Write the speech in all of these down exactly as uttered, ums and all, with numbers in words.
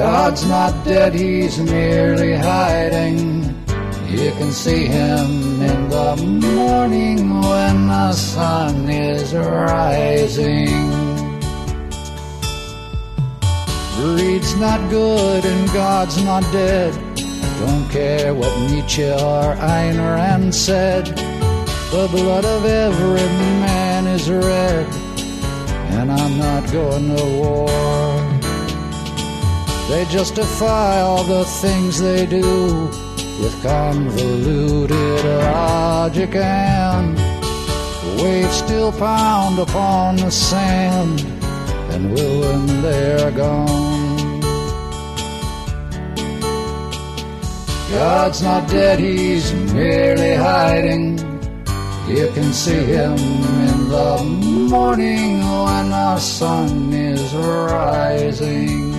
God's not dead, he's merely hiding. You can see him in the morning when the sun is rising. Greed's not good and God's not dead. Don't care what Nietzsche or Ayn Rand said. The blood of every man is red, and I'm not going to war. They justify all the things they do with convoluted logic, and the waves still pound upon the sand and will when they're gone. God's not dead, he's merely hiding. You can see him in the morning when the sun is rising.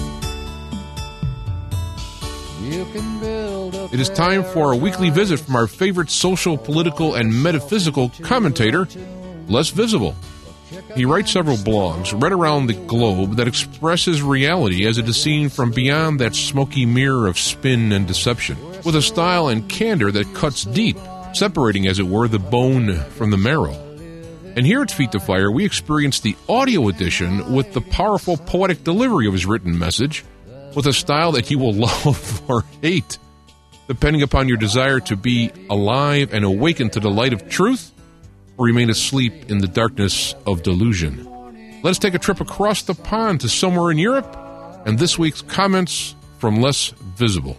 You can build a It is time for a weekly visit from our favorite social, political, and metaphysical commentator, Les Visible. He writes several blogs read around the globe that expresses reality as it is seen from beyond that smoky mirror of spin and deception, with a style and candor that cuts deep, separating, as it were, the bone from the marrow. And here at Feet to Fire, we experience the audio edition with the powerful poetic delivery of his written message, with a style that you will love or hate, depending upon your desire to be alive and awaken to the light of truth, or remain asleep in the darkness of delusion. Let us take a trip across the pond to somewhere in Europe, and this week's comments from Les Visible.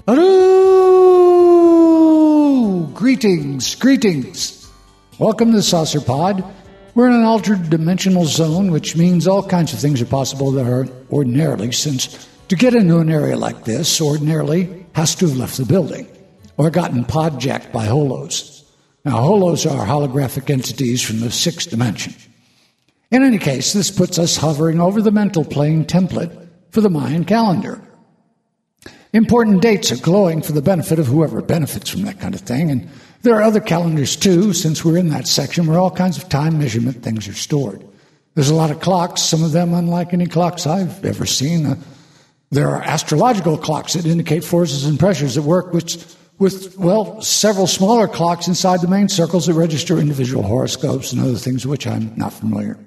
Hello! Greetings, greetings. Welcome to the Saucer Pod. We're in an altered dimensional zone, which means all kinds of things are possible that are ordinarily, since to get into an area like this, ordinarily has to have left the building or gotten podjacked by holos. Now, holos are holographic entities from the sixth dimension. In any case, this puts us hovering over the mental plane template for the Mayan calendar. Important dates are glowing for the benefit of whoever benefits from that kind of thing, and there are other calendars too, since we're in that section where all kinds of time measurement things are stored. There's a lot of clocks, some of them unlike any clocks I've ever seen. Uh, there are astrological clocks that indicate forces and pressures at work, which with, well, several smaller clocks inside the main circles that register individual horoscopes and other things with which I'm not familiar.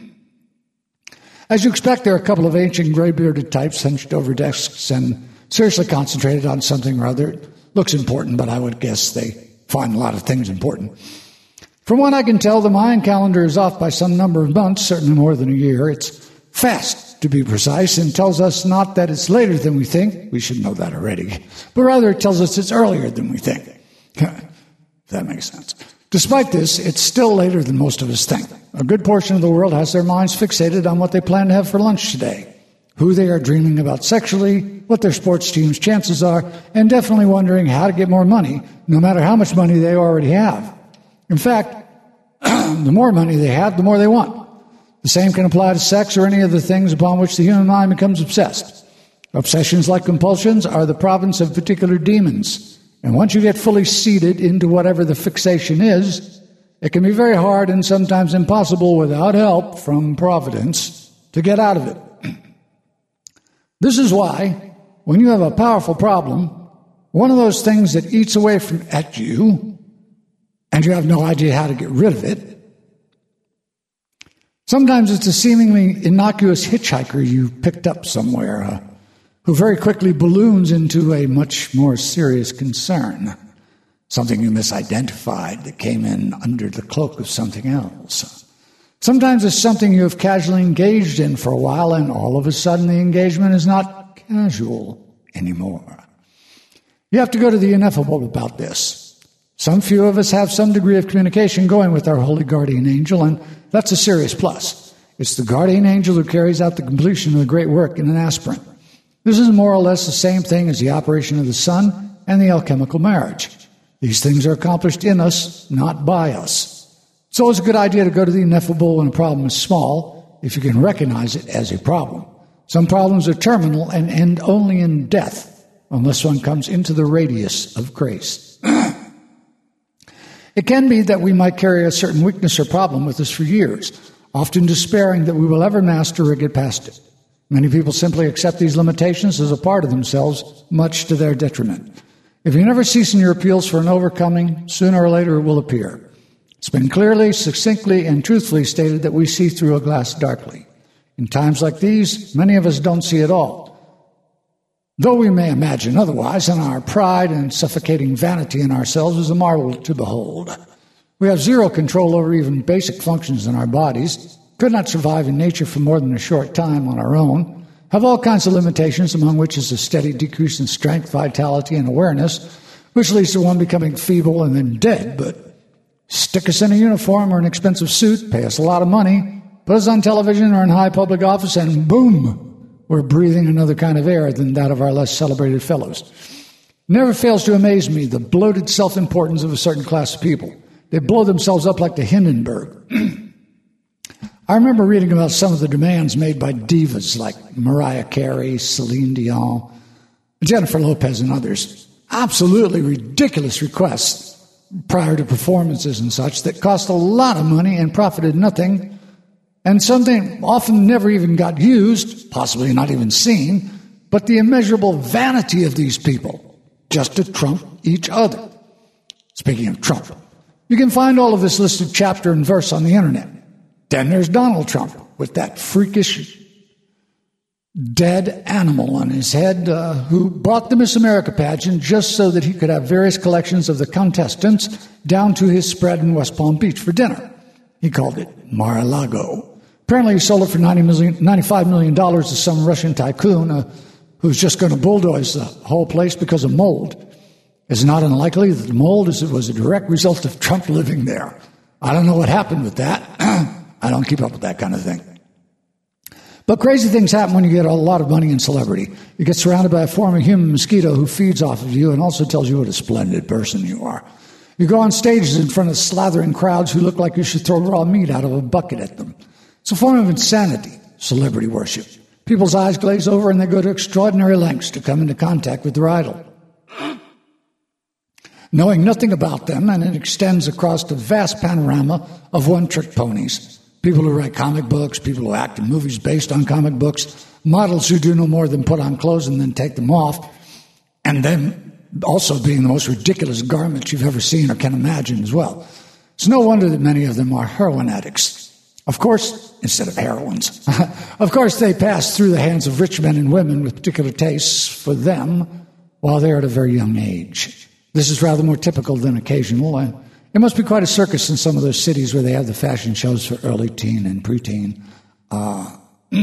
As you expect, there are a couple of ancient gray-bearded types hunched over desks and seriously concentrated on something or other. It looks important, but I would guess they find a lot of things important. From what I can tell, the Mayan calendar is off by some number of months, certainly more than a year. It's fast, to be precise, and tells us not that it's later than we think. We should know that already. But rather it tells us it's earlier than we think. If that makes sense. Despite this, it's still later than most of us think. A good portion of the world has their minds fixated on what they plan to have for lunch today, who they are dreaming about sexually, what their sports team's chances are, and definitely wondering how to get more money, no matter how much money they already have. In fact, the more money they have, the more they want. The same can apply to sex or any of the things upon which the human mind becomes obsessed. Obsessions, like compulsions, are the province of particular demons. And once you get fully seated into whatever the fixation is, it can be very hard and sometimes impossible without help from Providence to get out of it. This is why, when you have a powerful problem, one of those things that eats away from at you, and you have no idea how to get rid of it, sometimes it's a seemingly innocuous hitchhiker you picked up somewhere, uh, who very quickly balloons into a much more serious concern, something you misidentified that came in under the cloak of something else. Sometimes it's something you have casually engaged in for a while, and all of a sudden the engagement is not casual anymore. You have to go to the ineffable about this. Some few of us have some degree of communication going with our holy guardian angel, and that's a serious plus. It's the guardian angel who carries out the completion of the great work in an aspirant. This is more or less the same thing as the operation of the sun and the alchemical marriage. These things are accomplished in us, not by us. It's always a good idea to go to the ineffable when a problem is small, if you can recognize it as a problem. Some problems are terminal and end only in death, unless one comes into the radius of grace. It can be that we might carry a certain weakness or problem with us for years, often despairing that we will ever master or get past it. Many people simply accept these limitations as a part of themselves, much to their detriment. If you never cease in your appeals for an overcoming, sooner or later it will appear. It's been clearly, succinctly, and truthfully stated that we see through a glass darkly. In times like these, many of us don't see at all. Though we may imagine otherwise, and our pride and suffocating vanity in ourselves is a marvel to behold. We have zero control over even basic functions in our bodies, could not survive in nature for more than a short time on our own, have all kinds of limitations, among which is a steady decrease in strength, vitality, and awareness, which leads to one becoming feeble and then dead. But stick us in a uniform or an expensive suit, pay us a lot of money, put us on television or in high public office, and boom, we're breathing another kind of air than that of our less celebrated fellows. Never fails to amaze me the bloated self-importance of a certain class of people. They blow themselves up like the Hindenburg. I remember reading about some of the demands made by divas like Mariah Carey, Celine Dion, Jennifer Lopez, and others. Absolutely ridiculous requests prior to performances and such that cost a lot of money and profited nothing, and something often never even got used, possibly not even seen, but the immeasurable vanity of these people, just to trump each other. Speaking of Trump, you can find all of this listed chapter and verse on the internet. Then there's Donald Trump with that freakish dead animal on his head uh, who bought the Miss America pageant just so that he could have various collections of the contestants down to his spread in West Palm Beach for dinner. He called it Mar-a-Lago. Apparently he sold it for ninety-five million dollars to some Russian tycoon uh, who's just going to bulldoze the whole place because of mold. It's not unlikely that the mold is, was a direct result of Trump living there. I don't know what happened with that. I don't keep up with that kind of thing. But crazy things happen when you get a lot of money and celebrity. You get surrounded by a former human mosquito who feeds off of you and also tells you what a splendid person you are. You go on stages in front of slathering crowds who look like you should throw raw meat out of a bucket at them. It's a form of insanity, celebrity worship. People's eyes glaze over and they go to extraordinary lengths to come into contact with their idol. Knowing nothing about them, and it extends across the vast panorama of one-trick ponies. People who write comic books, people who act in movies based on comic books, models who do no more than put on clothes and then take them off, and then also being the most ridiculous garments you've ever seen or can imagine as well. It's no wonder that many of them are heroin addicts. Of course, instead of heroines. Of course, they pass through the hands of rich men and women with particular tastes for them while they're at a very young age. This is rather more typical than occasional, and it must be quite a circus in some of those cities where they have the fashion shows for early teen and preteen uh,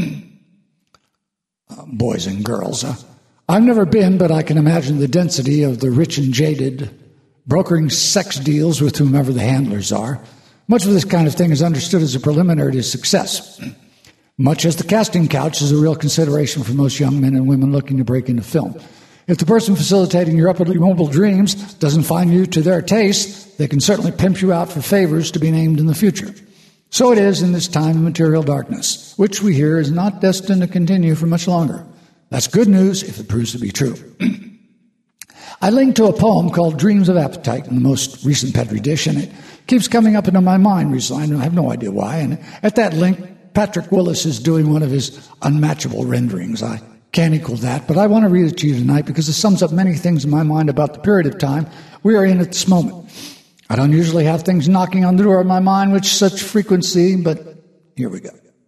uh, boys and girls. Uh, I've never been, but I can imagine the density of the rich and jaded brokering sex deals with whomever the handlers are. Much of this kind of thing is understood as a preliminary to success, much as the casting couch is a real consideration for most young men and women looking to break into film. If the person facilitating your upwardly mobile dreams doesn't find you to their taste, they can certainly pimp you out for favors to be named in the future. So it is in this time of material darkness, which we hear is not destined to continue for much longer. That's good news if it proves to be true. I linked to a poem called Dreams of Appetite in the most recent Petri dish, and it keeps coming up into my mind recently. I have no idea why. And at that link, Patrick Willis is doing one of his unmatchable renderings. I can't equal that, but I want to read it to you tonight because it sums up many things in my mind about the period of time we are in at this moment. I don't usually have things knocking on the door of my mind with such frequency, but here we go.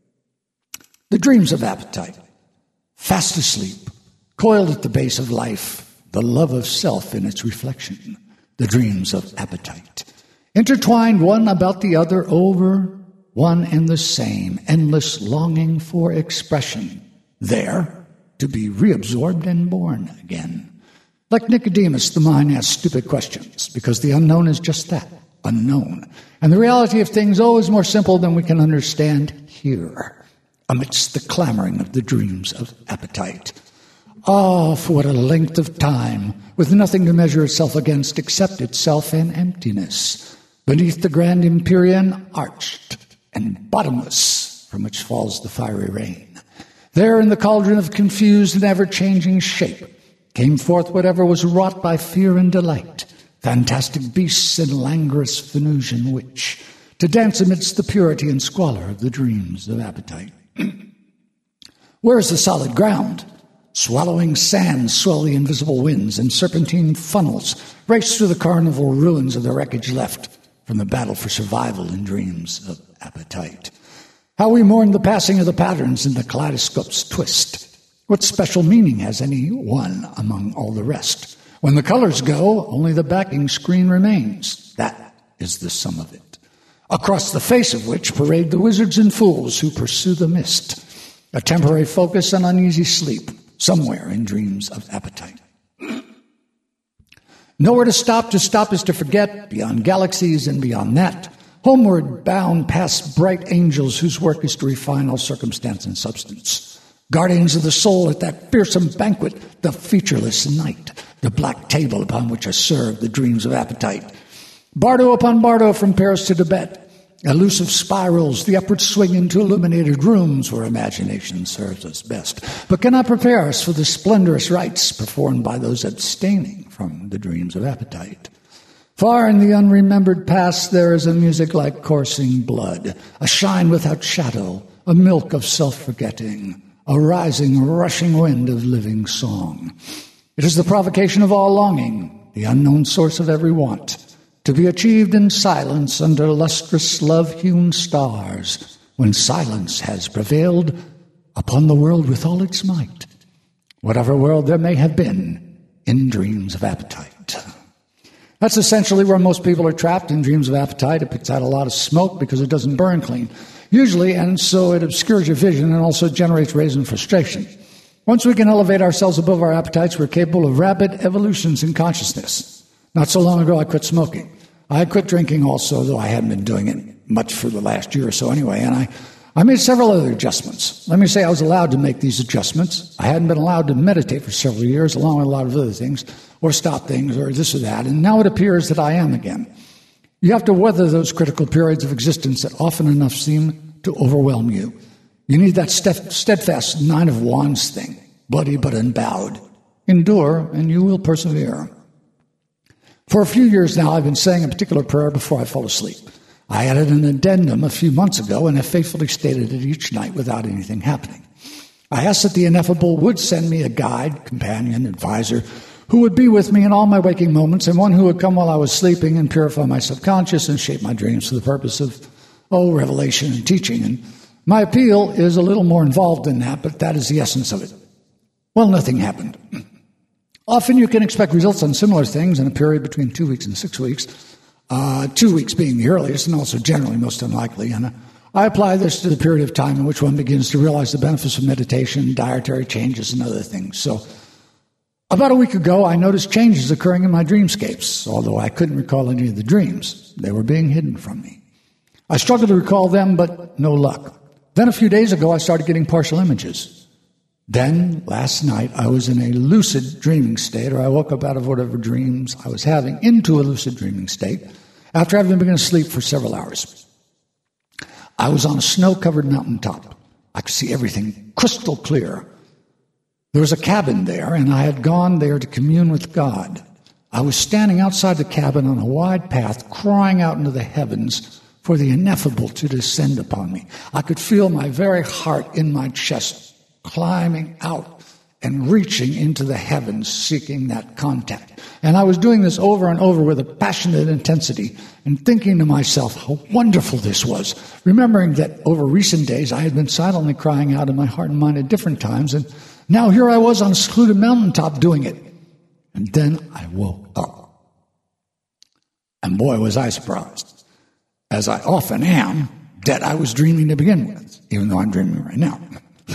The dreams of appetite. Fast asleep, coiled at the base of life, the love of self in its reflection. The dreams of appetite. Intertwined one about the other over one and the same, endless longing for expression. There, to be reabsorbed and born again. Like Nicodemus, the mind asks stupid questions, because the unknown is just that, unknown. And the reality of things always more simple than we can understand here, amidst the clamoring of the dreams of appetite. Oh, for what a length of time, with nothing to measure itself against except itself and emptiness, beneath the grand empyrean, arched and bottomless, from which falls the fiery rain. There in the cauldron of confused and ever-changing shape came forth whatever was wrought by fear and delight, fantastic beasts in languorous Venusian witch, to dance amidst the purity and squalor of the dreams of appetite. Where is the solid ground? Swallowing sands swell the invisible winds, and serpentine funnels race through the carnival ruins of the wreckage left from the battle for survival in dreams of appetite. How we mourn the passing of the patterns in the kaleidoscope's twist. What special meaning has any one among all the rest? When the colors go, only the backing screen remains. That is the sum of it. Across the face of which parade the wizards and fools who pursue the mist. A temporary focus and uneasy sleep, somewhere in dreams of appetite. Nowhere to stop. To stop is to forget, beyond galaxies and beyond that. Homeward bound past bright angels whose work is to refine all circumstance and substance. Guardians of the soul at that fearsome banquet, the featureless night, the black table upon which are served the dreams of appetite. Bardo upon bardo from Paris to Tibet. Elusive spirals, the upward swing into illuminated rooms where imagination serves us best, but cannot prepare us for the splendorous rites performed by those abstaining from the dreams of appetite. Far in the unremembered past there is a music like coursing blood, a shine without shadow, a milk of self-forgetting, a rising, rushing wind of living song. It is the provocation of all longing, the unknown source of every want, to be achieved in silence under lustrous love-hewn stars, when silence has prevailed upon the world with all its might, whatever world there may have been in dreams of appetite. That's essentially where most people are trapped, in dreams of appetite. It puts out a lot of smoke because it doesn't burn clean, usually, and so it obscures your vision and also generates rage and frustration. Once we can elevate ourselves above our appetites, we're capable of rapid evolutions in consciousness. Not so long ago, I quit smoking. I had quit drinking also, though I hadn't been doing it much for the last year or so anyway, and I, I made several other adjustments. Let me say I was allowed to make these adjustments. I hadn't been allowed to meditate for several years, along with a lot of other things, or stop things, or this or that, and now it appears that I am again. You have to weather those critical periods of existence that often enough seem to overwhelm you. You need that steadfast nine of wands thing, bloody but unbowed. Endure, and you will persevere. For a few years now, I've been saying a particular prayer before I fall asleep. I added an addendum a few months ago and have faithfully stated it each night without anything happening. I asked that the ineffable would send me a guide, companion, advisor, who would be with me in all my waking moments, and one who would come while I was sleeping and purify my subconscious and shape my dreams for the purpose of, oh, revelation and teaching. And my appeal is a little more involved than that, but that is the essence of it. Well, nothing happened. Often you can expect results on similar things in a period between two weeks and six weeks, uh, two weeks being the earliest and also generally most unlikely. And uh, I apply this to the period of time in which one begins to realize the benefits of meditation, dietary changes, and other things. So about a week ago, I noticed changes occurring in my dreamscapes, although I couldn't recall any of the dreams. They were being hidden from me. I struggled to recall them, but no luck. Then a few days ago, I started getting partial images. Then, last night, I was in a lucid dreaming state, or I woke up out of whatever dreams I was having into a lucid dreaming state after having been asleep for several hours. I was on a snow-covered mountaintop. I could see everything crystal clear. There was a cabin there, and I had gone there to commune with God. I was standing outside the cabin on a wide path, crying out into the heavens for the ineffable to descend upon me. I could feel my very heart in my chest climbing out and reaching into the heavens, seeking that contact. And I was doing this over and over with a passionate intensity and thinking to myself how wonderful this was, remembering that over recent days I had been silently crying out in my heart and mind at different times, and now here I was on a secluded mountaintop doing it. And then I woke up. And boy, was I surprised, as I often am, that I was dreaming to begin with, even though I'm dreaming right now.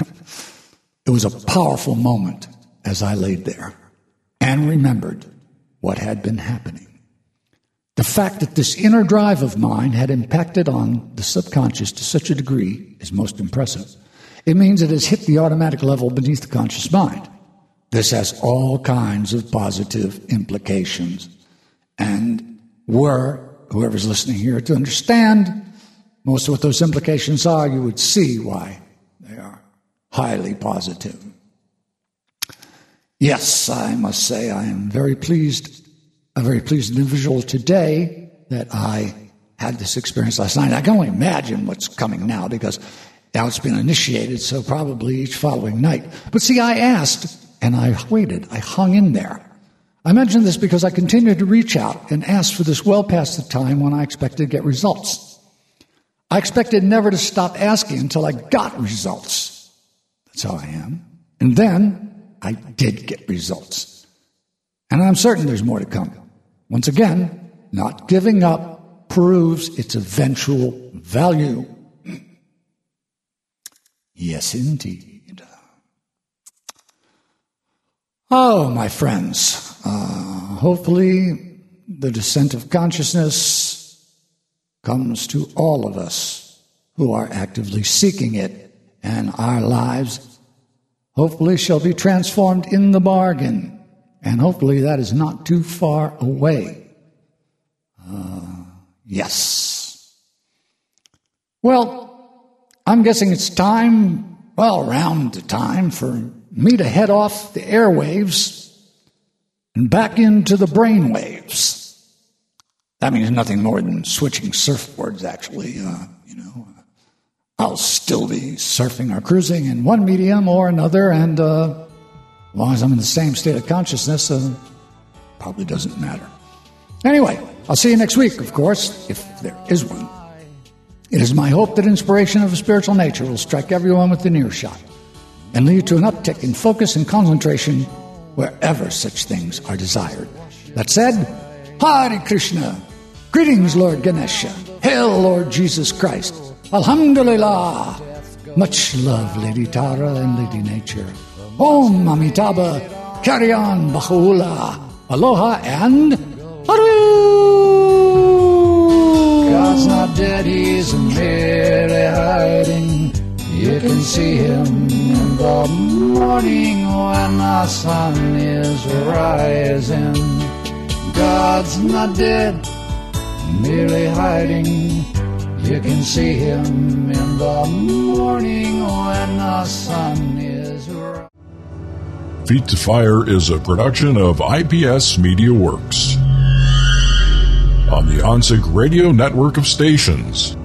It was a powerful moment as I laid there and remembered what had been happening. The fact that this inner drive of mine had impacted on the subconscious to such a degree is most impressive. It means it has hit the automatic level beneath the conscious mind. This has all kinds of positive implications. And were whoever's listening here to understand most of what those implications are, you would see why they are highly positive. Yes, I must say I am very pleased, a very pleased individual today that I had this experience last night. I can only imagine what's coming now, because Now it's been initiated, so probably each following night. But see, I asked, and I waited. I hung in there. I mention this because I continued to reach out and ask for this well past the time when I expected to get results. I expected never to stop asking until I got results. That's how I am. And then I did get results. And I'm certain there's more to come. Once again, not giving up proves its eventual value. Yes, indeed. Oh, my friends, uh, hopefully the descent of consciousness comes to all of us who are actively seeking it, and our lives hopefully shall be transformed in the bargain, and hopefully that is not too far away. Uh, yes. Well, I'm guessing it's time, well, around the time for me to head off the airwaves and back into the brainwaves. That means nothing more than switching surfboards, actually. Uh, you know, I'll still be surfing or cruising in one medium or another, and uh, as long as I'm in the same state of consciousness, uh, probably doesn't matter. Anyway, I'll see you next week, of course, if there is one. It is my hope that inspiration of a spiritual nature will strike everyone within earshot and lead to an uptick in focus and concentration wherever such things are desired. That said, Hare Krishna. Greetings, Lord Ganesha. Hail, Lord Jesus Christ. Alhamdulillah. Much love, Lady Tara and Lady Nature. Om Amitabha. Carry on, Bahula. Aloha and Haru. God's not dead, he's merely hiding. You can see him in the morning when the sun is rising. God's not dead, merely hiding. You can see him in the morning when the sun is rising. Feet to Fire is a production of I P S Media Works on the OnSync Radio network of stations.